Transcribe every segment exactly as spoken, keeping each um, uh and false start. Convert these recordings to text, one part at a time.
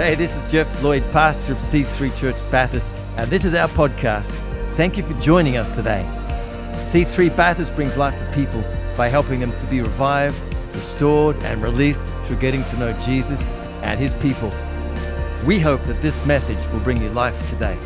Hey, this is Jeff Lloyd, pastor of C three Church Bathurst, and this is our podcast. Thank you for joining us today. C three Bathurst brings life to people by helping them to be revived, restored, and released through getting to know Jesus and His people. We hope that this message will bring you life today.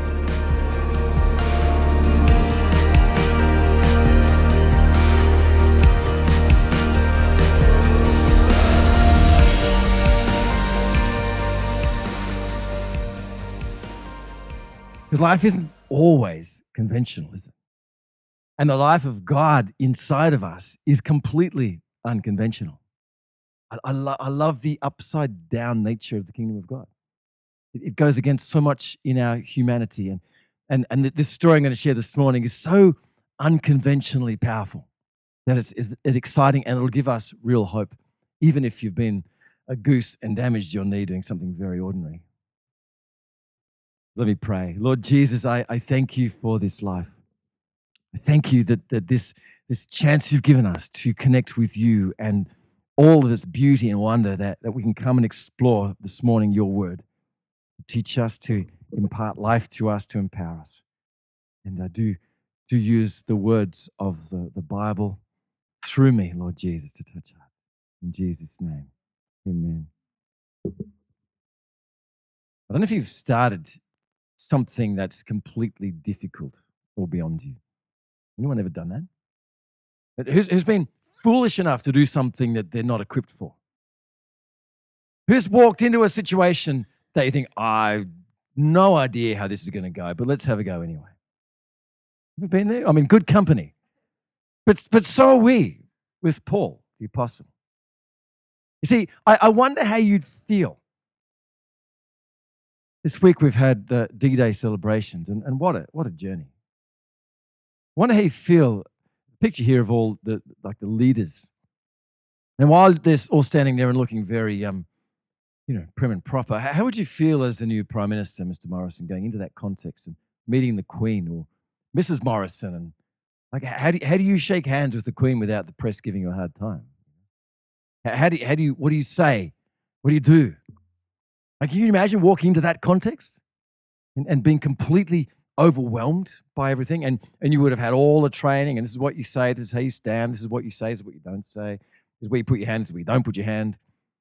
Because life isn't always conventional, is it? And the life of God inside of us is completely unconventional. I, I, lo- I love the upside down nature of the kingdom of God. It, it goes against so much in our humanity. And, and, and this story I'm going to share this morning is so unconventionally powerful that it's, it's, it's exciting, and it'll give us real hope, even if you've been a goose and damaged your knee doing something very ordinary. Let me pray. Lord Jesus, I, I thank you for this life. I thank you that, that this, this chance you've given us to connect with you and all of this beauty and wonder that, that we can come and explore this morning your word. Teach us, to impart life to us, to empower us. And I do, do use the words of the, the Bible through me, Lord Jesus, to touch us. In Jesus' name, amen. I don't know if you've started something that's completely difficult or beyond you. Anyone ever done that? Who's, who's been foolish enough to do something that they're not equipped for? Who's walked into a situation that you think, I've no idea how this is going to go, but let's have a go anyway? Ever been there? I mean, good company. But, but so are we with Paul, the apostle. You see, I, I wonder how you'd feel. This week we've had the D-Day celebrations, and, and what a what a journey. I wonder how you feel. Picture here of all the like the leaders, and while they're all standing there and looking very, um, you know, prim and proper, how, how would you feel as the new Prime Minister, Mister Morrison, going into that context and meeting the Queen or Missus Morrison, and like how do you, how do you shake hands with the Queen without the press giving you a hard time? How, how do you, how do you what do you say? What do you do? Like, can you imagine walking into that context and, and being completely overwhelmed by everything? And, and you would have had all the training, and this is what you say, this is how you stand, this is what you say, this is what you don't say, this is where you put your hand, this is where you don't put your hand.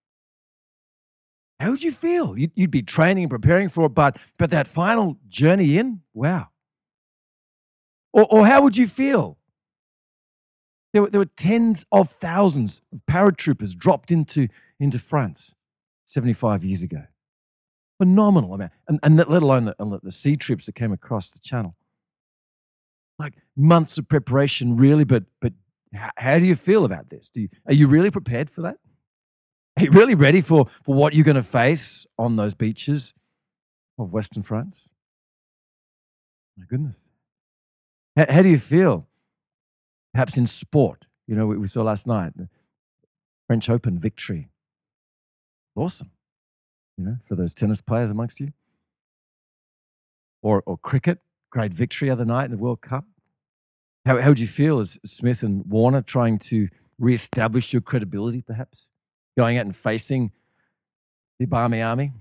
How would you feel? You'd, you'd be training and preparing for it, but, but that final journey in, wow. Or, or how would you feel? There were, there were tens of thousands of paratroopers dropped into, into France seventy-five years ago. Phenomenal amount, and, and let alone the, the sea trips that came across the channel. Like months of preparation, really, but but how, how do you feel about this? Do you, are you really prepared for that? Are you really ready for, for what you're going to face on those beaches of Western France? My goodness. How, how do you feel? Perhaps in sport, you know, we, we saw last night, the French Open victory. Awesome. You know, for those tennis players amongst you. Or or cricket, great victory the other night in the World Cup. How, how would you feel as Smith and Warner trying to reestablish your credibility, perhaps? Going out and facing the Barmy Army?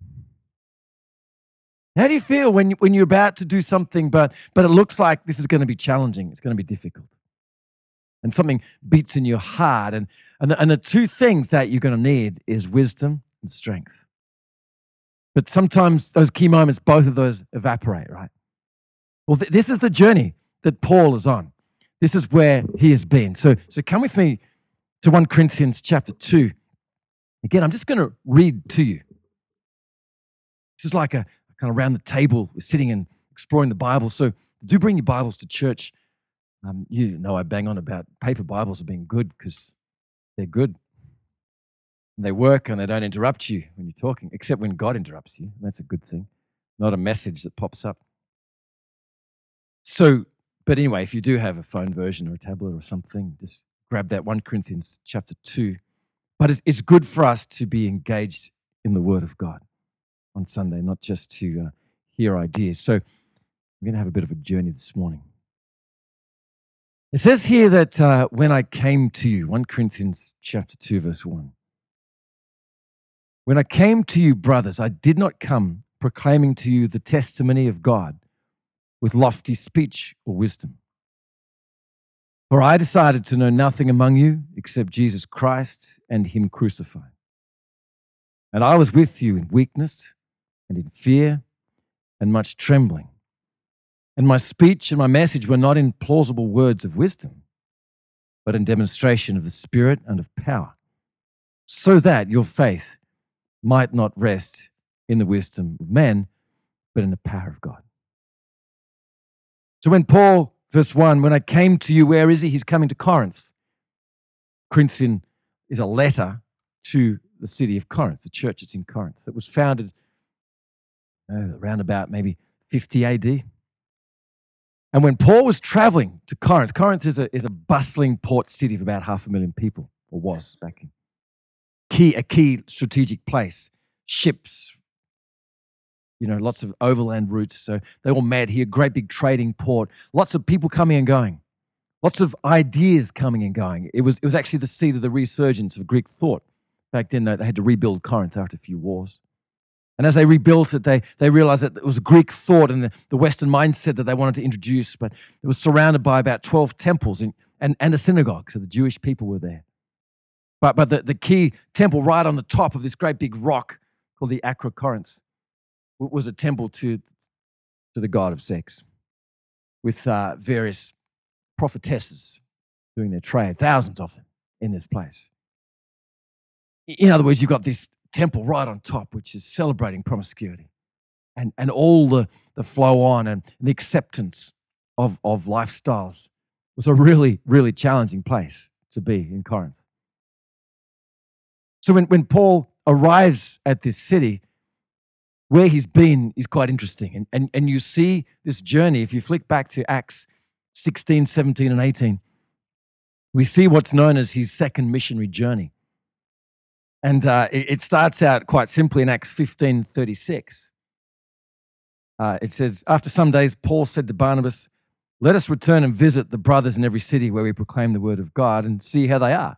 How do you feel when, you, when you're about to do something, but, but it looks like this is going to be challenging, it's going to be difficult, and something beats in your heart, and, and, the, and the two things that you're going to need is wisdom and strength. But sometimes those key moments, both of those evaporate, right? Well, th- this is the journey that Paul is on. This is where he has been. So, so come with me to First Corinthians chapter two. Again, I'm just going to read to you. This is like a kind of around the table, we're sitting and exploring the Bible. So do bring your Bibles to church. Um, you know I bang on about paper Bibles being good because they're good. They work and they don't interrupt you when you're talking, except when God interrupts you. That's a good thing, not a message that pops up. So, but anyway, if you do have a phone version or a tablet or something, just grab that First Corinthians chapter two. But it's, it's good for us to be engaged in the Word of God on Sunday, not just to uh, hear ideas. So we're going to have a bit of a journey this morning. It says here that uh, when I came to you, First Corinthians chapter two, verse one, When I came to you, brothers, I did not come proclaiming to you the testimony of God with lofty speech or wisdom. For I decided to know nothing among you except Jesus Christ and him crucified. And I was with you in weakness and in fear and much trembling. And my speech and my message were not in plausible words of wisdom, but in demonstration of the Spirit and of power, so that your faith might not rest in the wisdom of men, but in the power of God. So when Paul, verse one, when I came to you, where is he? He's coming to Corinth. Corinthian is a letter to the city of Corinth, the church that's in Corinth, that was founded uh, around about maybe fifty A D. And when Paul was traveling to Corinth, Corinth is a, is a bustling port city of about half a million people, or was back in. Key, a key strategic place, ships, you know, lots of overland routes. So they all met here, great big trading port, lots of people coming and going, lots of ideas coming and going. It was, it was actually the seat of the resurgence of Greek thought. Back then, they had to rebuild Corinth after a few wars. And as they rebuilt it, they, they realized that it was Greek thought and the, the Western mindset that they wanted to introduce, but it was surrounded by about twelve temples and, and, and a synagogue, so the Jewish people were there. But, but the, the key temple right on the top of this great big rock called the Acrocorinth was a temple to, to the god of sex, with uh, various prophetesses doing their trade, thousands of them in this place. In other words, you've got this temple right on top, which is celebrating promiscuity and, and all the, the flow on and the acceptance of, of lifestyles. It was a really, really challenging place to be in Corinth. So when, when Paul arrives at this city, where he's been is quite interesting. And, and, and you see this journey, if you flick back to Acts sixteen, seventeen, and eighteen, we see what's known as his second missionary journey. And uh, it, it starts out quite simply in Acts fifteen thirty-six. Uh, it says, after some days, Paul said to Barnabas, let us return and visit the brothers in every city where we proclaim the word of God and see how they are.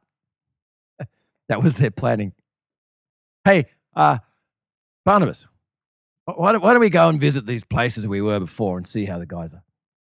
That was their planning. Hey, uh, Barnabas, why don't, why don't we go and visit these places we were before and see how the guys are?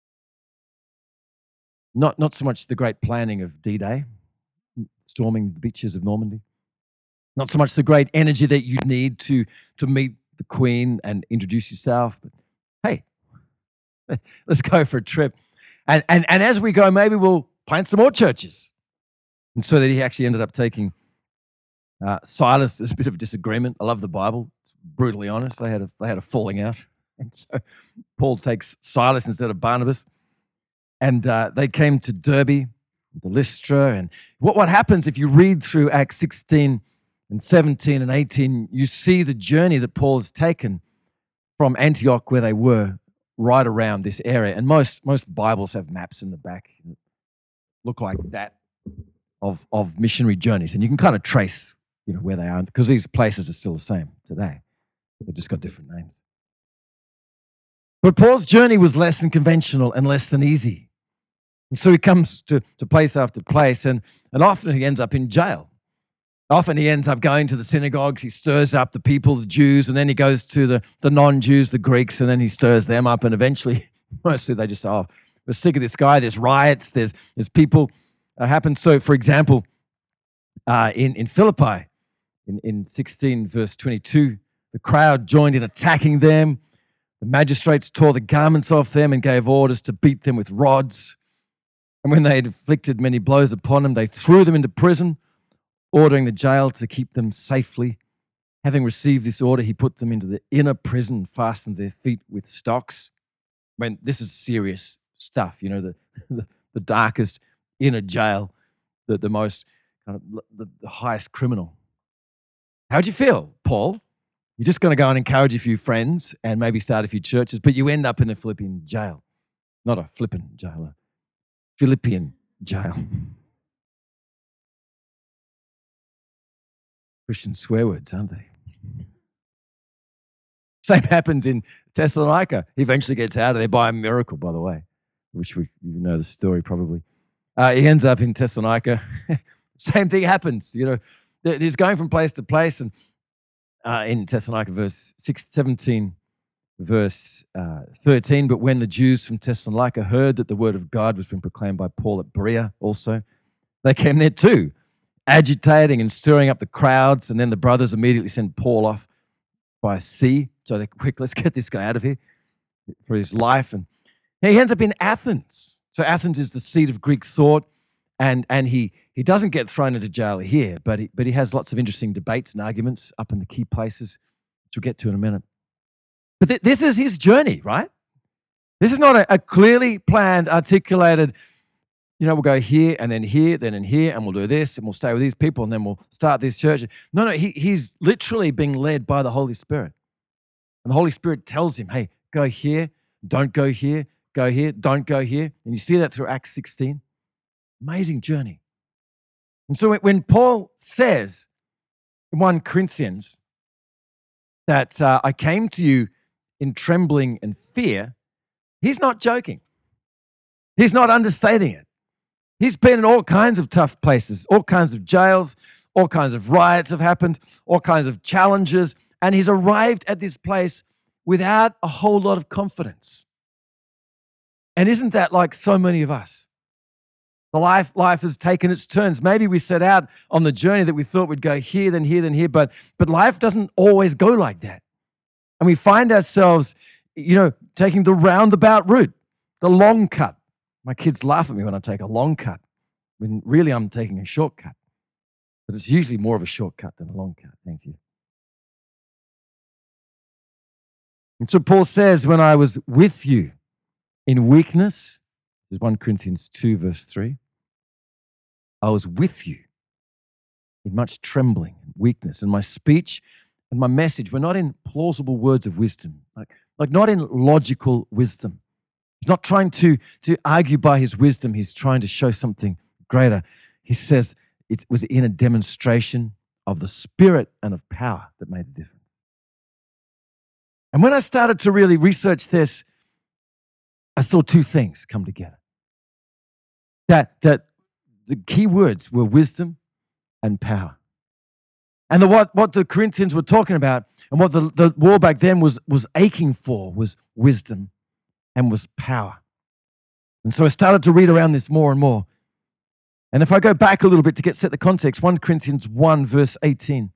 Not, not so much the great planning of D-Day, storming the beaches of Normandy. Not so much the great energy that you need to, to meet the Queen and introduce yourself, but hey, let's go for a trip. And, and, and as we go, maybe we'll plant some more churches. And so that he actually ended up taking uh, Silas. There's a bit of a disagreement. I love the Bible. It's brutally honest. They had a, they had a falling out. And so Paul takes Silas instead of Barnabas. And uh, they came to Derbe, the Lystra. And what, what happens if you read through Acts sixteen and seventeen and eighteen, you see the journey that Paul has taken from Antioch, where they were, right around this area. And most most Bibles have maps in the back that look like that of, of missionary journeys. And you can kind of trace, you know, where they are, because these places are still the same today. They've just got different names. But Paul's journey was less than conventional and less than easy. And so he comes to, to place after place, and, and often he ends up in jail. Often he ends up going to the synagogues, he stirs up the people, the Jews, and then he goes to the, the non-Jews, the Greeks, and then he stirs them up, and eventually, mostly they just say, oh, we're sick of this guy, there's riots, there's, there's people uh, happen. So, for example, uh, in, in Philippi, in, in sixteen verse twenty-two, the crowd joined in attacking them. The magistrates tore the garments off them and gave orders to beat them with rods. And when they had inflicted many blows upon them, they threw them into prison, ordering the jail to keep them safely. Having received this order, he put them into the inner prison and fastened their feet with stocks. I mean, this is serious stuff, you know, the, the, the darkest inner jail, the, the most, kind of, the, the highest criminal. How'd you feel, Paul? You're just going to go and encourage a few friends and maybe start a few churches, but you end up in a Philippian jail. Not a flippin' jail, a Philippian jail. Christian swear words, aren't they? Same happens in Thessalonica. He eventually gets out of there by a miracle, by the way, which we you know the story probably. Uh, he ends up in Thessalonica. Same thing happens. You know, he's going from place to place, and uh, in Thessalonica, verse six, seventeen, verse uh, thirteen. But when the Jews from Thessalonica heard that the word of God was being proclaimed by Paul at Berea also, they came there too, agitating and stirring up the crowds. And then the brothers immediately sent Paul off by sea. So they're quick, let's get this guy out of here for his life. And he ends up in Athens. So Athens is the seat of Greek thought. And and he he doesn't get thrown into jail here, but he, but he has lots of interesting debates and arguments up in the key places, which we'll get to in a minute. But th- this is his journey, right? This is not a, a clearly planned, articulated, you know, we'll go here and then here, then in here, and we'll do this, and we'll stay with these people, and then we'll start this church. No, no, he, he's literally being led by the Holy Spirit. And the Holy Spirit tells him, hey, go here, don't go here, go here, don't go here. And you see that through Acts sixteen. Amazing journey. And so when Paul says in First Corinthians that uh, I came to you in trembling and fear, he's not joking. He's not understating it. He's been in all kinds of tough places, all kinds of jails, all kinds of riots have happened, all kinds of challenges, and he's arrived at this place without a whole lot of confidence. And isn't that like so many of us? The life, life has taken its turns. Maybe we set out on the journey that we thought would go here, then here, then here, but, but life doesn't always go like that. And we find ourselves, you know, taking the roundabout route, the long cut. My kids laugh at me when I take a long cut, when really I'm taking a shortcut. But it's usually more of a shortcut than a long cut. Thank you. And so Paul says, when I was with you in weakness, there's First Corinthians two, verse three, I was with you in much trembling and weakness, and my speech and my message were not in plausible words of wisdom, like, like not in logical wisdom. He's not trying to, to argue by his wisdom. He's trying to show something greater. He says it was in a demonstration of the Spirit and of power that made the difference. And when I started to really research this, I saw two things come together. That, that the key words were wisdom and power. And the, what, what the Corinthians were talking about and what the, the war back then was, was aching for was wisdom and was power. And so I started to read around this more and more. And if I go back a little bit to get set the context, First Corinthians one, verse eighteen,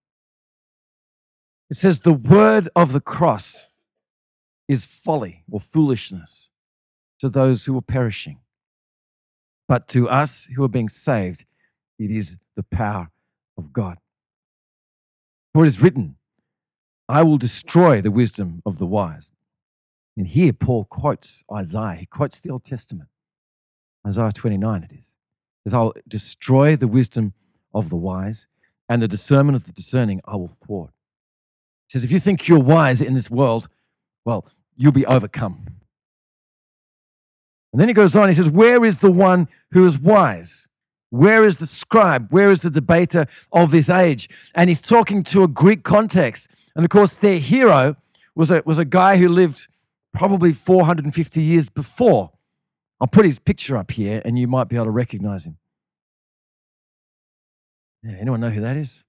it says, the word of the cross is folly or foolishness to those who are perishing. But to us who are being saved, it is the power of God. For it is written, I will destroy the wisdom of the wise. And here Paul quotes Isaiah. He quotes the Old Testament. Isaiah twenty-nine it is. It says, I'll destroy the wisdom of the wise, and the discernment of the discerning I will thwart. It says, if you think you're wise in this world, well, you'll be overcome. And then he goes on, he says, where is the one who is wise? Where is the scribe? Where is the debater of this age? And he's talking to a Greek context. And of course, their hero was a, was a guy who lived probably four hundred fifty years before. I'll put his picture up here and you might be able to recognize him. Yeah, anyone know who that is?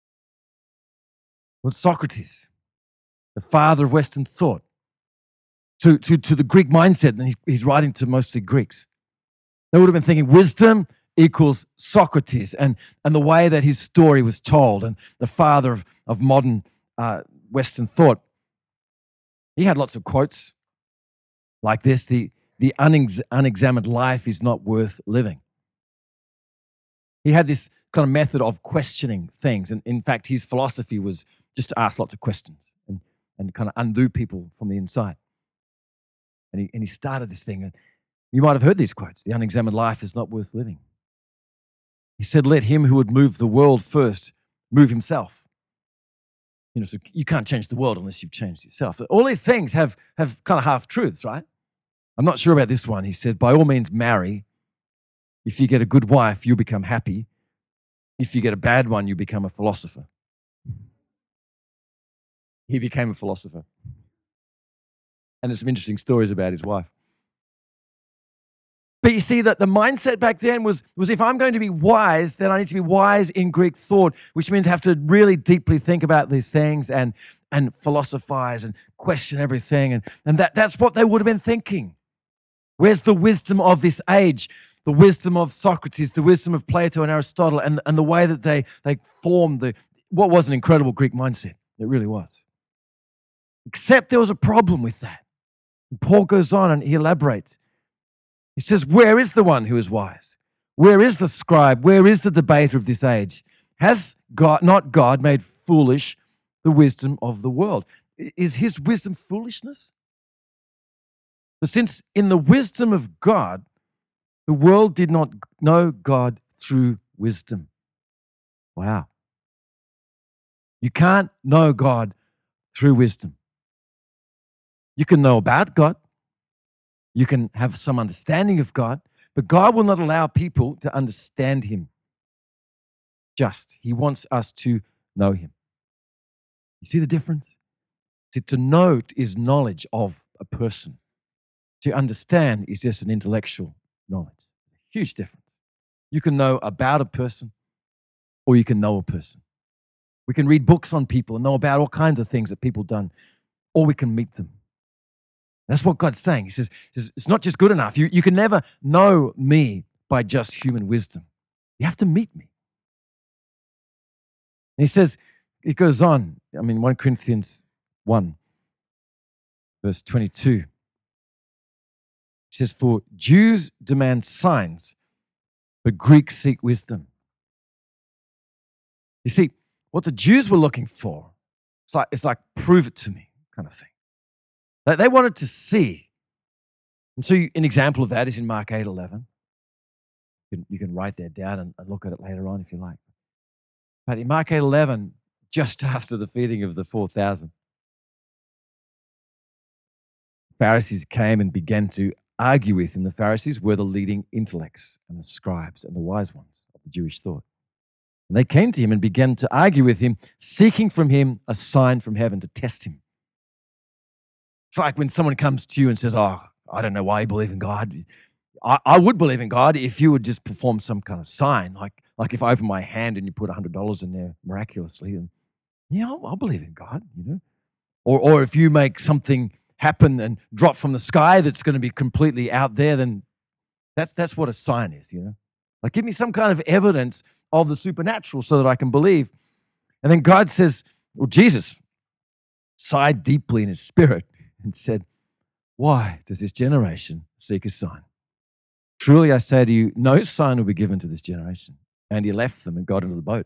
Well, Socrates, the father of Western thought. To, to, to the Greek mindset, and he's, he's writing to mostly Greeks. They would have been thinking wisdom equals Socrates and, and the way that his story was told, and the father of, of modern uh, Western thought. He had lots of quotes like this, the, the unex- unexamined life is not worth living. He had this kind of method of questioning things, and in fact, his philosophy was just to ask lots of questions and, and kind of undo people from the inside. And he, and he started this thing. And you might have heard these quotes. The unexamined life is not worth living. He said, let him who would move the world first move himself. You know, so you can't change the world unless you've changed yourself. All these things have, have kind of half-truths, right? I'm not sure about this one. He said, by all means, marry. If you get a good wife, you'll become happy. If you get a bad one, you become a philosopher. He became a philosopher. And there's some interesting stories about his wife. But you see that the mindset back then was, was if I'm going to be wise, then I need to be wise in Greek thought, which means I have to really deeply think about these things and, and philosophize and question everything. And, and that, that's what they would have been thinking. Where's the wisdom of this age? The wisdom of Socrates, the wisdom of Plato and Aristotle, and, and the way that they, they formed the, what was an incredible Greek mindset. It really was. Except there was a problem with that. And Paul goes on and he elaborates. He says, where is the one who is wise? Where is the scribe? Where is the debater of this age? Has God, not God, made foolish the wisdom of the world? Is his wisdom foolishness? But since in the wisdom of God, the world did not know God through wisdom. Wow. You can't know God through wisdom. You can know about God. You can have some understanding of God, but God will not allow people to understand him. Just, he wants us to know him. You see the difference? See, to know is knowledge of a person. To understand is just an intellectual knowledge. Huge difference. You can know about a person or you can know a person. We can read books on people and know about all kinds of things that people have done, or we can meet them. That's what God's saying. He says, he says it's not just good enough. You, you can never know me by just human wisdom. You have to meet me. And he says, it goes on, I mean, First Corinthians one, verse twenty-two. It says, for Jews demand signs, but Greeks seek wisdom. You see, what the Jews were looking for, it's like, it's like prove it to me kind of thing. They, they wanted to see. And so you, an example of that is in Mark eight eleven. You can, you can write that down and, and look at it later on if you like. But in Mark eight eleven, just after the feeding of the four thousand, Pharisees came and began to argue with him. The Pharisees were the leading intellects and the scribes and the wise ones of the Jewish thought. And they came to him and began to argue with him, seeking from him a sign from heaven to test him. It's like when someone comes to you and says, oh, I don't know why you believe in God. I, I would believe in God if you would just perform some kind of sign, like, like if I open my hand and you put one hundred dollars in there miraculously, and yeah, I'll, I'll believe in God, you know. Or, or if you make something happen and drop from the sky that's going to be completely out there, then that's that's what a sign is, you know. Like, give me some kind of evidence of the supernatural so that I can believe. And then God says, well, Jesus sighed deeply in his spirit and said, why does this generation seek a sign? Truly I say to you, no sign will be given to this generation. And he left them and got into the boat.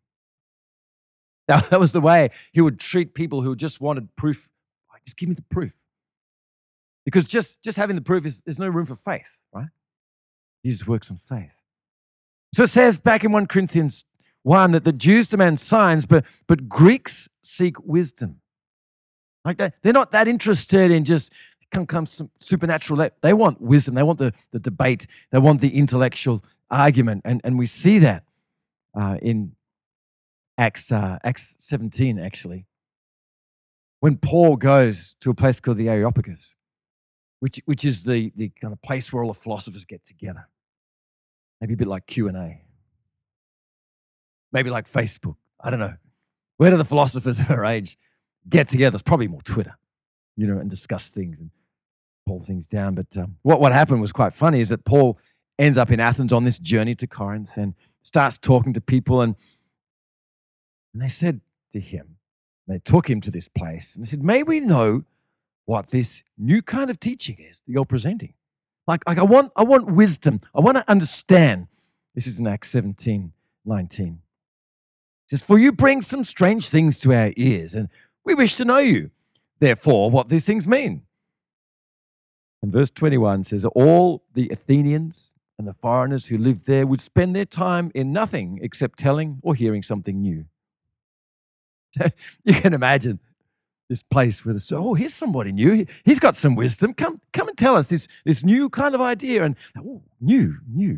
Now, that was the way he would treat people who just wanted proof. Just give me the proof. Because just, just having the proof, is there's no room for faith, right? Jesus works on faith. So it says back in First Corinthians one that the Jews demand signs, but, but Greeks seek wisdom. Like that, they're not that interested in just come, come supernatural. They want wisdom. They want the, the debate. They want the intellectual argument. And, and we see that uh, in Acts, uh, Acts seventeen, actually, when Paul goes to a place called the Areopagus, which, which is the, the kind of place where all the philosophers get together. Maybe a bit like Q and A. Maybe like Facebook. I don't know. Where do the philosophers of our age get together? It's probably more Twitter, you know, and discuss things and pull things down. But um, what, what happened was quite funny is that Paul ends up in Athens on this journey to Corinth and starts talking to people. And, and they said to him, they took him to this place and they said, may we know what this new kind of teaching is that you're presenting? Like, like I want, I want wisdom. I want to understand. This is in Acts seventeen, nineteen. It says, for you bring some strange things to our ears, and we wish to know you, therefore, what these things mean. And verse twenty-one says, all the Athenians and the foreigners who lived there would spend their time in nothing except telling or hearing something new. You can imagine this place where the oh, here's somebody new. He's got some wisdom. Come, come and tell us this, this new kind of idea. And oh, new, new.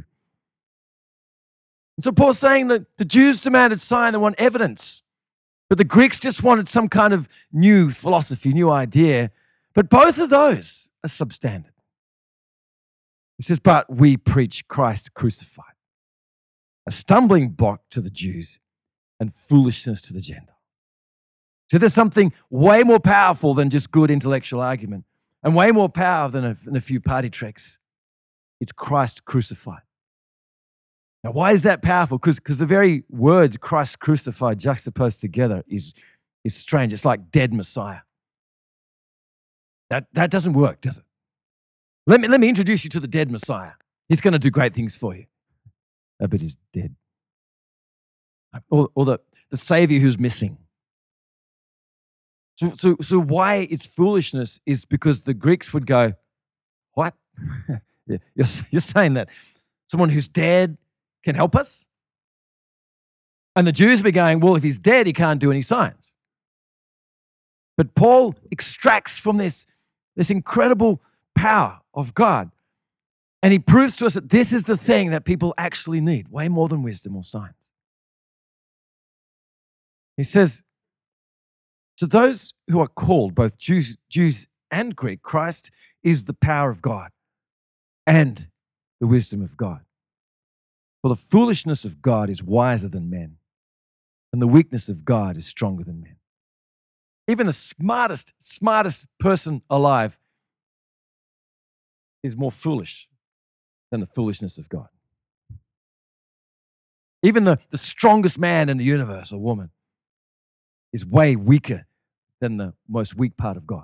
And so Paul's saying that the Jews demanded sign, they want evidence. But the Greeks just wanted some kind of new philosophy, new idea. But both of those are substandard. He says, but we preach Christ crucified, a stumbling block to the Jews and foolishness to the Gentiles. So there's something way more powerful than just good intellectual argument and way more power than a, than a few party tricks. It's Christ crucified. Now, why is that powerful? Because the very words Christ crucified juxtaposed together is, is strange. It's like dead Messiah. That, that doesn't work, does it? Let me, let me introduce you to the dead Messiah. He's going to do great things for you. Oh, but he's dead. Or, or the, the Savior who's missing. So, so, so why it's foolishness is because the Greeks would go, what? you're, you're saying that someone who's dead can help us? And the Jews were going, well, if he's dead, he can't do any signs. But Paul extracts from this, this incredible power of God, and he proves to us that this is the thing that people actually need, way more than wisdom or science. He says, to those who are called, both Jews, Jews and Greek, Christ is the power of God and the wisdom of God. For the foolishness of God is wiser than men, and the weakness of God is stronger than men. Even the smartest, smartest person alive is more foolish than the foolishness of God. Even the, the strongest man in the universe, or woman, is way weaker than the most weak part of God.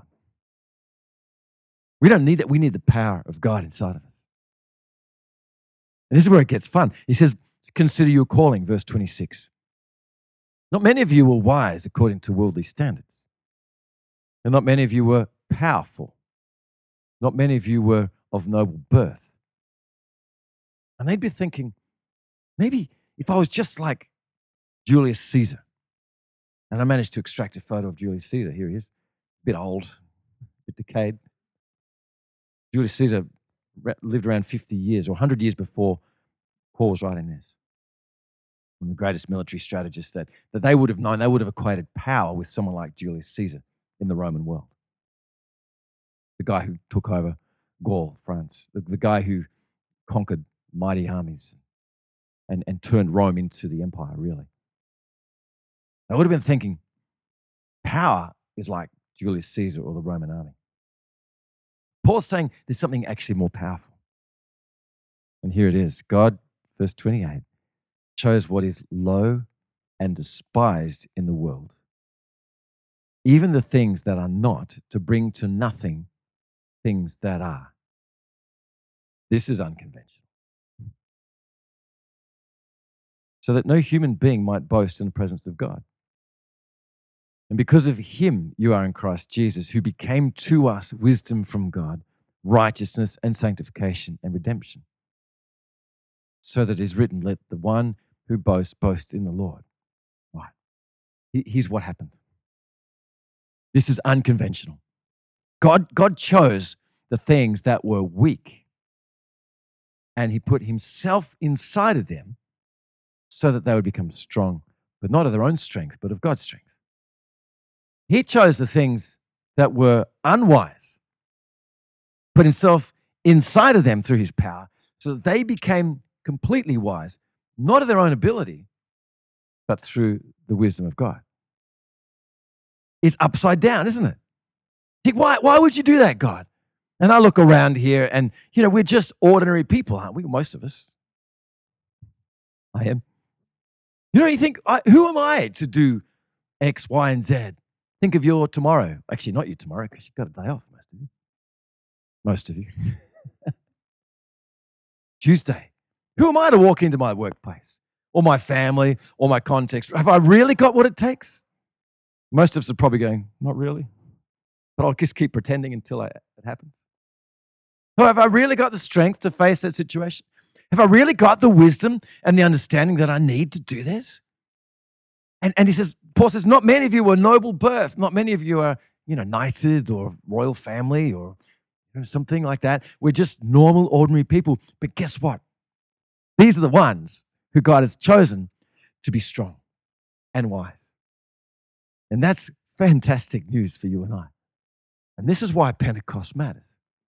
We don't need that. We need the power of God inside of us. And this is where it gets fun. He says, consider your calling, verse twenty-six. Not many of you were wise according to worldly standards. And not many of you were powerful. Not many of you were of noble birth. And they'd be thinking, maybe if I was just like Julius Caesar, and I managed to extract a photo of Julius Caesar. Here he is, a bit old, a bit decayed. Julius Caesar lived around fifty years or one hundred years before Paul was writing this. One of the greatest military strategists that, that they would have known, they would have equated power with someone like Julius Caesar in the Roman world. The guy who took over Gaul, France, the, the guy who conquered mighty armies and, and turned Rome into the empire, really. I would have been thinking, power is like Julius Caesar or the Roman army. Paul's saying there's something actually more powerful. And here it is. God, verse twenty-eight, chose what is low and despised in the world, even the things that are not, to bring to nothing things that are. This is unconventional. So that no human being might boast in the presence of God. And because of him, you are in Christ Jesus, who became to us wisdom from God, righteousness and sanctification and redemption. So that it is written, let the one who boasts, boast in the Lord. Right. Here's what happened. This is unconventional. God, God chose the things that were weak, and he put himself inside of them so that they would become strong, but not of their own strength, but of God's strength. He chose the things that were unwise, put himself inside of them through his power, so that they became completely wise, not of their own ability, but through the wisdom of God. It's upside down, isn't it? Think, why, why would you do that, God? And I look around here and, you know, we're just ordinary people, aren't we? Most of us. I am. You know, you think, I, who am I to do X, Y, and Z? Think of your tomorrow. Actually, not you tomorrow, because you've got a day off, most of you. Most of you. Tuesday. Who am I to walk into my workplace or my family or my context? Have I really got what it takes? Most of us are probably going, not really. But I'll just keep pretending until I, it happens. So have I really got the strength to face that situation? Have I really got the wisdom and the understanding that I need to do this? And, and he says, Paul says, not many of you were noble birth. Not many of you are, you know, knighted or royal family or you know, something like that. We're just normal, ordinary people. But guess what? These are the ones who God has chosen to be strong and wise. And that's fantastic news for you and I. And this is why Pentecost matters.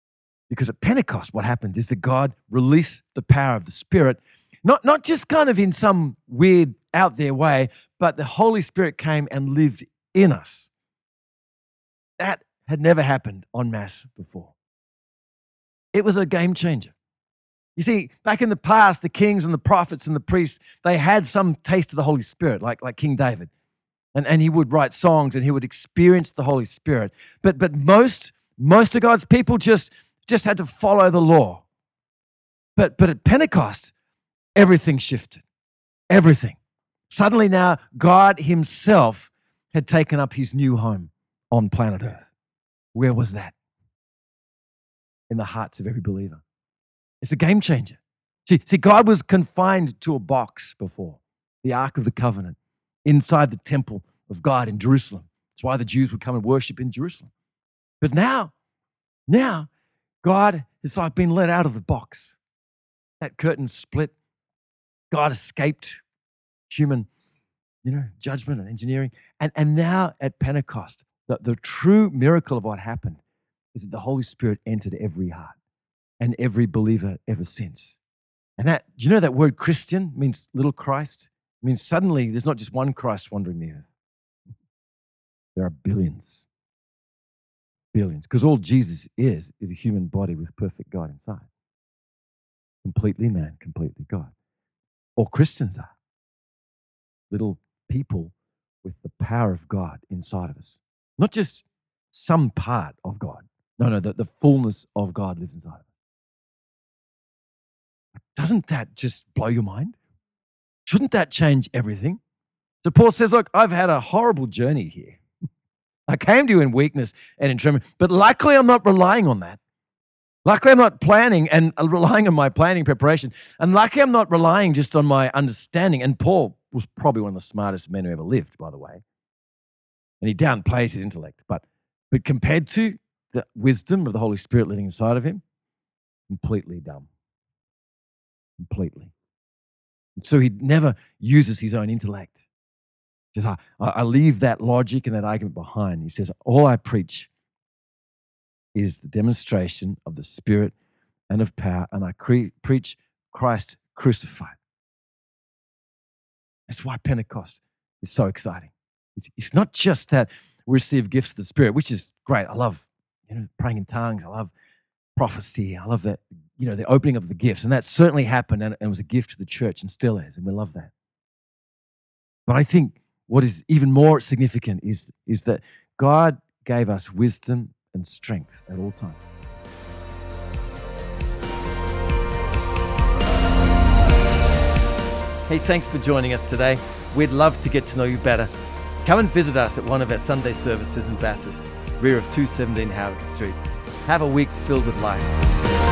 Because at Pentecost, what happens is that God released the power of the Spirit, not, not just kind of in some weird out there way, but the Holy Spirit came and lived in us. That had never happened en masse before. It was a game changer. You see, back in the past, the kings and the prophets and the priests, they had some taste of the Holy Spirit, like, like King David. And, and he would write songs and he would experience the Holy Spirit. But, but most, most of God's people just, just had to follow the law. But, but at Pentecost, everything shifted. Everything. Suddenly now, God himself had taken up his new home on planet Earth. Where was that? In the hearts of every believer. It's a game changer. See, see, God was confined to a box before, the Ark of the Covenant, inside the temple of God in Jerusalem. That's why the Jews would come and worship in Jerusalem. But now, now, God has like been let out of the box. That curtain split. God escaped human, you know, judgment and engineering. And, and now at Pentecost, the, the true miracle of what happened is that the Holy Spirit entered every heart and every believer ever since. And that, do you know that word Christian means little Christ? It means suddenly there's not just one Christ wandering the earth. There are billions. Billions. Because all Jesus is, is a human body with perfect God inside. Completely man, completely God. All Christians are. Little people with the power of God inside of us. Not just some part of God. No, no, the, the fullness of God lives inside of us. Doesn't that just blow your mind? Shouldn't that change everything? So Paul says, look, I've had a horrible journey here. I came to you in weakness and in trembling, but luckily I'm not relying on that. Luckily I'm not planning and relying on my planning preparation. And luckily I'm not relying just on my understanding. And Paul was probably one of the smartest men who ever lived, by the way. And he downplays his intellect. But, but compared to the wisdom of the Holy Spirit living inside of him, completely dumb. Completely. And so he never uses his own intellect. He says, I, I leave that logic and that argument behind. He says, all I preach is the demonstration of the Spirit and of power, and I cre- preach Christ crucified. That's why Pentecost is so exciting. It's, it's not just that we receive gifts of the Spirit, which is great. I love, you know, praying in tongues. I love prophecy. I love that, you know, the opening of the gifts. And that certainly happened and it was a gift to the church and still is, and we love that. But I think what is even more significant is, is that God gave us wisdom and strength at all times. Hey, thanks for joining us today. We'd love to get to know you better. Come and visit us at one of our Sunday services in Bathurst, rear of two seventeen Howard Street. Have a week filled with life.